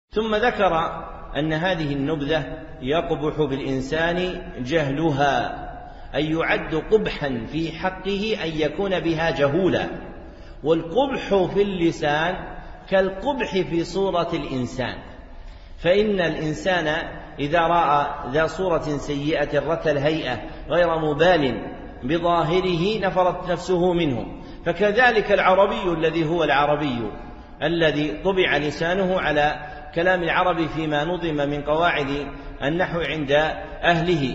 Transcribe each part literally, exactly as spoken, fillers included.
ثم ذكر أن هذه النبذة يقبح بالإنسان جهلها، أي يعد قبحا في حقه أن يكون بها جهولا. والقبح في اللسان كالقبح في صورة الإنسان، فإن الإنسان إذا رأى ذا صورة سيئة رثى الهيئة غير مبال بظاهره نفرت نفسه منه. فكذلك العربي الذي هو العربي الذي طبع لسانه على كلام العرب فيما نظم من قواعد النحو عند أهله،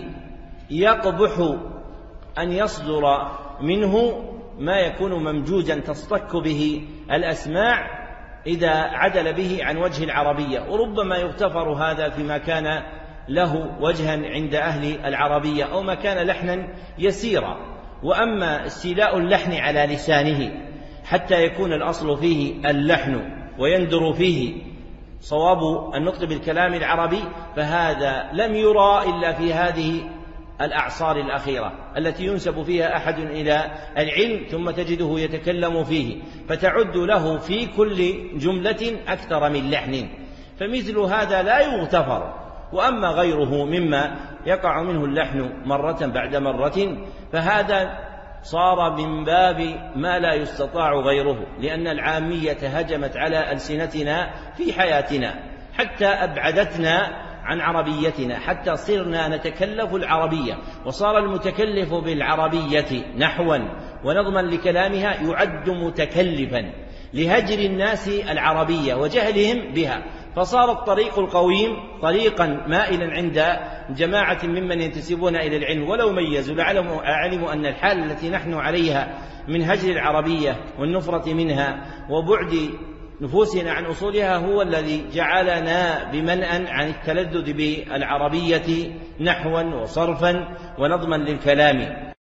يقبح أن يصدر منه ما يكون ممجوجا تصطك به الأسماع إذا عدل به عن وجه العربية، وربما يغتفر هذا فيما كان له وجها عند أهل العربية أو ما كان لحنا يسيرا. وأما استيلاء اللحن على لسانه حتى يكون الأصل فيه اللحن ويندر فيه صواب النطق بالكلام العربي، فهذا لم يرى إلا في هذه الأعصار الأخيرة التي ينسب فيها أحد إلى العلم ثم تجده يتكلم فيه، فتعد له في كل جملة أكثر من لحن، فمثل هذا لا يغتفر. وأما غيره مما يقع منه اللحن مرة بعد مرة فهذا صار من باب ما لا يستطاع غيره، لأن العامية هجمت على ألسنتنا في حياتنا حتى أبعدتنا عن عربيتنا، حتى صرنا نتكلف العربية، وصار المتكلف بالعربية نحوا ونظما لكلامها يعد متكلفا لهجر الناس العربية وجهلهم بها. فصار الطريق القويم طريقا مائلا عند جماعة ممن ينتسبون إلى العلم، ولو ميزوا لعلموا أن الحال التي نحن عليها من هجر العربية والنفرة منها وبعد نفوسنا عن أصولها هو الذي جعلنا بمنأ عن التلذذ بالعربية نحوا وصرفا ونظما للكلام.